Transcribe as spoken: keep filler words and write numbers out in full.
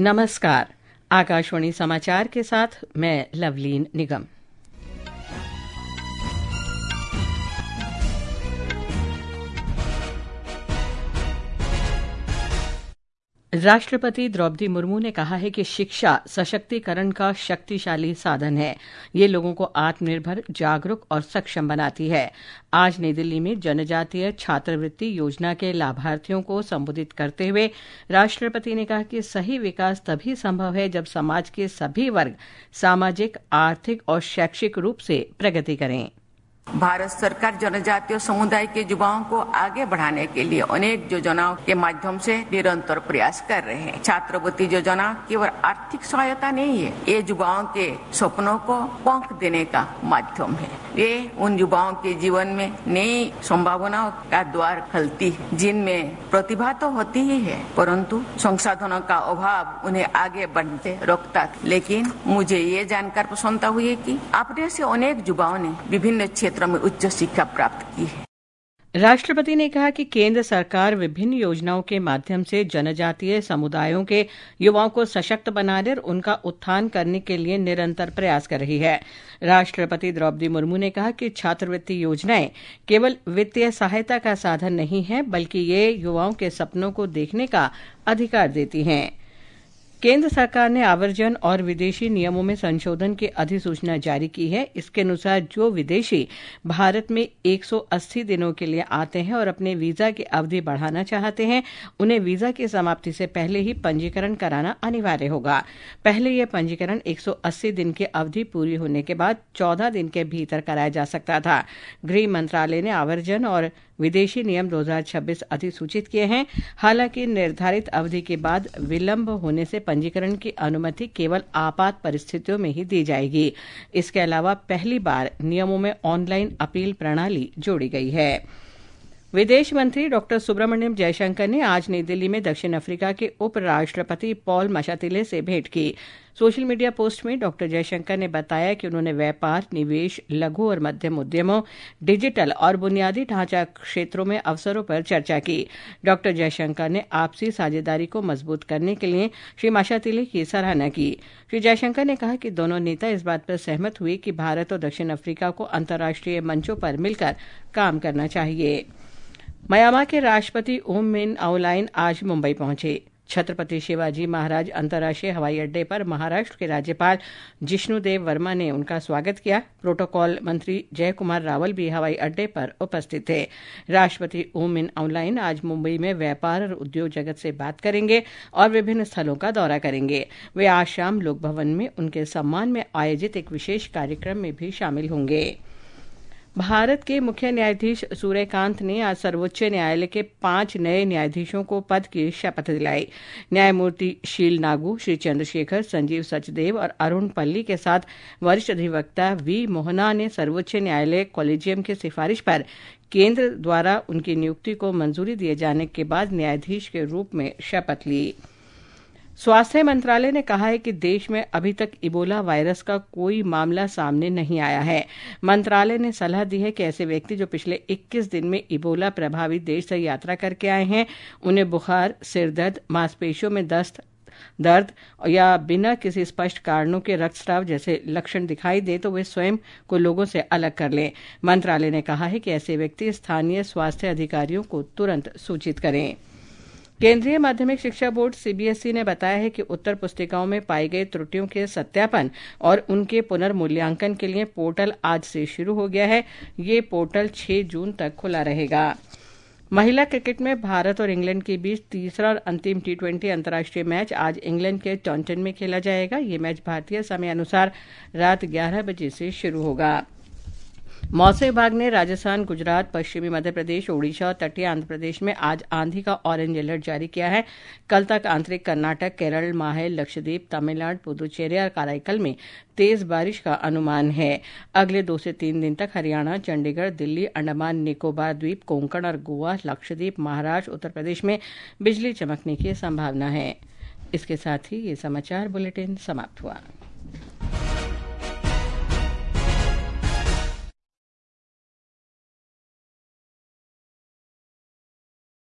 नमस्कार। आकाशवाणी समाचार के साथ मैं लवलीन निगम। राष्ट्रपति द्रौपदी मुर्मू ने कहा है कि शिक्षा सशक्तिकरण का शक्तिशाली साधन है। ये लोगों को आत्मनिर्भर, जागरूक और सक्षम बनाती है। आज नई दिल्ली में जनजातीय छात्रवृत्ति योजना के लाभार्थियों को संबोधित करते हुए राष्ट्रपति ने कहा कि सही विकास तभी संभव है जब समाज के सभी वर्ग सामाजिक, आर्थिक और शैक्षिक रूप से प्रगति करें। भारत सरकार जनजातीय समुदाय के युवाओं को आगे बढ़ाने के लिए अनेक योजनाओं के माध्यम से निरंतर प्रयास कर रहे हैं। छात्रवृत्ति योजना केवल आर्थिक सहायता नहीं है, ये युवाओं के सपनों को पंख देने का माध्यम है। ये उन युवाओं के जीवन में नई संभावनाओं का द्वार खोलती है, जिनमें प्रतिभा तो होती ही है, परंतु संसाधनों का अभाव उन्हें आगे बढ़ते रोकता। लेकिन मुझे ये जानकर प्रसन्नता हुई कि अपने से अनेक युवाओं ने विभिन्न क्षेत्रों में उच्च शिक्षा प्राप्त की है। राष्ट्रपति ने कहा कि केंद्र सरकार विभिन्न योजनाओं के माध्यम से जनजातीय समुदायों के युवाओं को सशक्त बनाने और उनका उत्थान करने के लिए निरंतर प्रयास कर रही है। राष्ट्रपति द्रौपदी मुर्मू ने कहा कि छात्रवृत्ति योजनाएं केवल वित्तीय सहायता का साधन नहीं है, बल्कि ये युवाओं के सपनों को देखने का अधिकार देती हैं। केंद्र सरकार ने आवर्जन और विदेशी नियमों में संशोधन की अधिसूचना जारी की है। इसके अनुसार जो विदेशी भारत में एक सौ अस्सी दिनों के लिए आते हैं और अपने वीजा की अवधि बढ़ाना चाहते हैं, उन्हें वीजा की समाप्ति से पहले ही पंजीकरण कराना अनिवार्य होगा। पहले यह पंजीकरण एक सौ अस्सी दिन की अवधि पूरी होने के बाद चौदह दिन के भीतर कराया जा सकता था। गृह मंत्रालय ने आवर्जन और विदेशी नियम दो हज़ार छब्बीस अधिसूचित किए हैं। हालांकि निर्धारित अवधि के बाद विलंब होने से पंजीकरण की अनुमति केवल आपात परिस्थितियों में ही दी जाएगी। इसके अलावा पहली बार नियमों में ऑनलाइन अपील प्रणाली जोड़ी गई है। विदेश मंत्री डॉक्टर सुब्रमण्यम जयशंकर ने आज नई दिल्ली में दक्षिण अफ्रीका के उपराष्ट्रपति पॉल माशातिले से भेंट की। सोशल मीडिया पोस्ट में डॉक्टर जयशंकर ने बताया कि उन्होंने व्यापार, निवेश, लघु और मध्यम उद्यमों, डिजिटल और बुनियादी ढांचा क्षेत्रों में अवसरों पर चर्चा की। डॉक्टर जयशंकर ने आपसी साझेदारी को मजबूत करने के लिए श्री माशातिले की सराहना की। श्री जयशंकर ने कहा कि दोनों नेता इस बात पर सहमत हुए कि भारत और दक्षिण अफ्रीका को अंतर्राष्ट्रीय मंचों पर मिलकर काम करना चाहिए। म्यांमार के राष्ट्रपति ऊ मिन औलाइन आज मुंबई पहुंचे। छत्रपति शिवाजी महाराज अंतर्राष्ट्रीय हवाई अड्डे पर महाराष्ट्र के राज्यपाल जिष्णुदेव वर्मा ने उनका स्वागत किया। प्रोटोकॉल मंत्री जय कुमार रावल भी हवाई अड्डे पर उपस्थित थे। राष्ट्रपति ऊ मिन औलाइन आज मुंबई में व्यापार और उद्योग जगत से बात करेंगे और विभिन्न स्थलों का दौरा करेंगे। वे आज शाम लोक भवन में उनके सम्मान में आयोजित एक विशेष कार्यक्रम में भी शामिल होंगे। भारत के मुख्य न्यायाधीश सूर्यकांत ने आज सर्वोच्च न्यायालय के पांच नए न्यायाधीशों को पद की शपथ दिलाई। न्यायमूर्ति शील नागू, श्री चंद्रशेखर, संजीव सचदेव और अरुण पल्ली के साथ वरिष्ठ अधिवक्ता वी मोहना ने सर्वोच्च न्यायालय कॉलेजियम की सिफारिश पर केंद्र द्वारा उनकी नियुक्ति को मंजूरी दिए जाने के बाद न्यायाधीश के रूप में शपथ ली। स्वास्थ्य मंत्रालय ने कहा है कि देश में अभी तक इबोला वायरस का कोई मामला सामने नहीं आया है। मंत्रालय ने सलाह दी है कि ऐसे व्यक्ति जो पिछले इक्कीस दिन में इबोला प्रभावित देश से यात्रा करके आए हैं, उन्हें बुखार, सिरदर्द, मांसपेशियों में दस्त, दर्द या बिना किसी स्पष्ट कारणों के रक्तस्राव जैसे लक्षण दिखाई दे तो वे स्वयं को लोगों से अलग कर लें। मंत्रालय ने कहा है कि ऐसे व्यक्ति स्थानीय स्वास्थ्य अधिकारियों को तुरंत सूचित करें। केंद्रीय माध्यमिक शिक्षा बोर्ड सीबीएसई ने बताया है कि उत्तर पुस्तिकाओं में पाई गई त्रुटियों के सत्यापन और उनके पुनर्मूल्यांकन के लिए पोर्टल आज से शुरू हो गया है। ये पोर्टल छह जून तक खुला रहेगा। महिला क्रिकेट में भारत और इंग्लैंड के बीच तीसरा और अंतिम टी ट्वेंटी अंतर्राष्ट्रीय मैच आज इंग्लैंड के टॉन्टन में खेला जाएगा। ये मैच भारतीय समय अनुसार रात ग्यारह बजे से शुरू होगा। मौसम विभाग ने राजस्थान, गुजरात, पश्चिमी मध्य प्रदेश, ओडिशा और तटीय आंध्र प्रदेश में आज आंधी का ऑरेंज अलर्ट जारी किया है। कल तक आंतरिक कर्नाटक, केरल, माहे, लक्षद्वीप, तमिलनाडु, पुदुचेरी और कराईकल में तेज बारिश का अनुमान है। अगले दो से तीन दिन तक हरियाणा, चंडीगढ़, दिल्ली, अंडमान निकोबार द्वीप, कोंकण और गोवा, लक्षद्वीप, महाराष्ट्र, उत्तर प्रदेश में बिजली चमकने की संभावना है। इसके साथ ही ये समाचार बुलेटिन समाप्त हुआ।